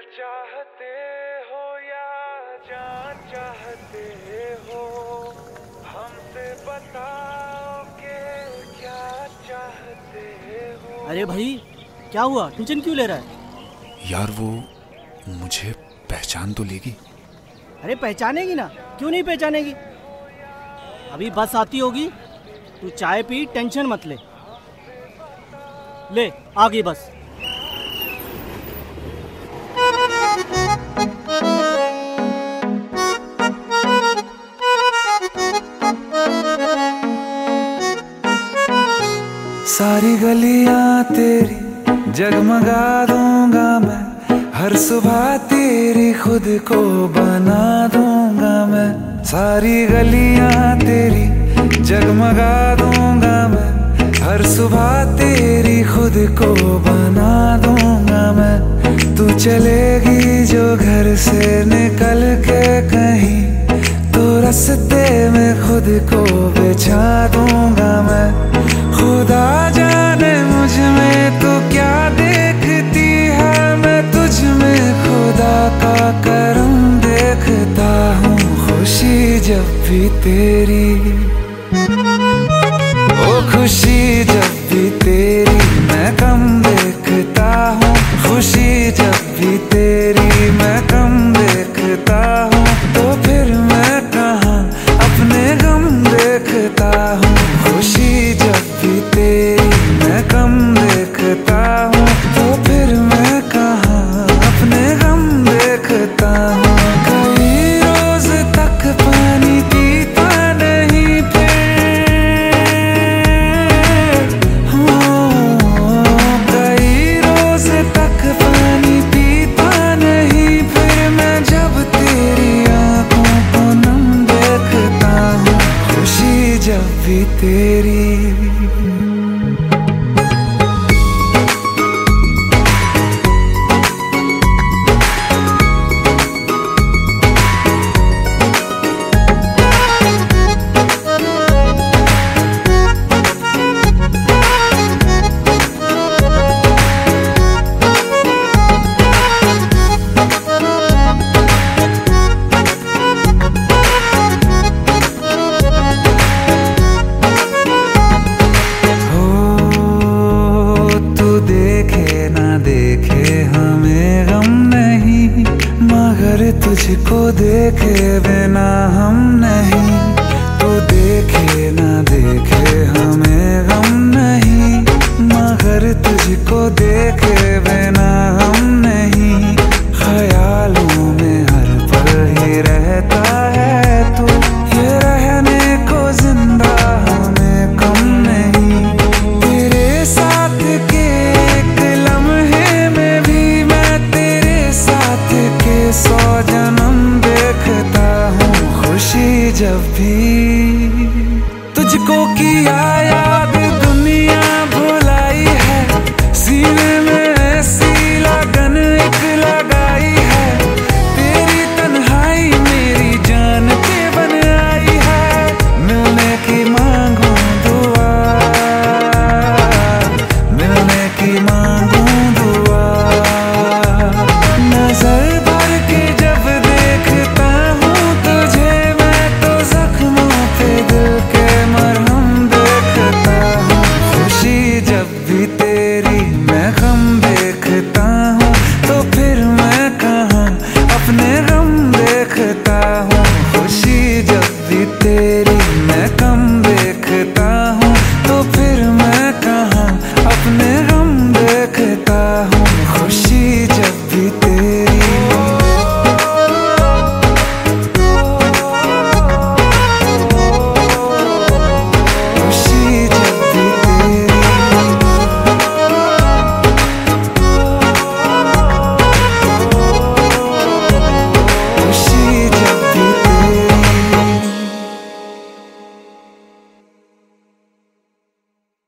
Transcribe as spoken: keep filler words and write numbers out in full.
चाहते हो या जान चाहते हो, हमसे बताओ कि क्या चाहते हो। अरे भाई क्या हुआ, टेंशन क्यों ले रहा है? यार वो मुझे पहचान तो लेगी। अरे पहचानेगी ना, क्यों नहीं पहचानेगी। अभी बस आती होगी, तू चाय पी, टेंशन मत ले। ले आ गई बस। सारी गलियां तेरी जगमगा दूंगा मैं, हर सुबह तेरी खुद को बना दूंगा मैं। सारी गलियां तेरी जगमगा दूंगा मैं, हर सुबह तेरी खुद को बना दूंगा मैं। तू चलेगी जो घर से निकल के कहीं, तो रास्ते में खुद को बिछा दूंगा मैं। खुदा जाने मुझ में तू क्या देखती है, मैं तुझ में खुदा का करम देखता हूँ। खुशी जब भी तेरी, ओ खुशी जब भी तेरी मैं कम देखता हूँ। खुशी जब भी तेरी मैं कम देखता हूँ, तो फिर मैं कहाँ अपने गम देखता हूँ। खुशी जब भी तेरी मैं कम देखता हूँ, तो फिर मैं कहाँ अपने गम देखता हूँ। कई रोज तक पानी पीता नहीं फिर, कई रोज तक पानी पीता नहीं फिर, मैं जब तेरी आंखों को नम देखता हूँ। खुशी जब भी तेरी। तुझको देखे बिना हम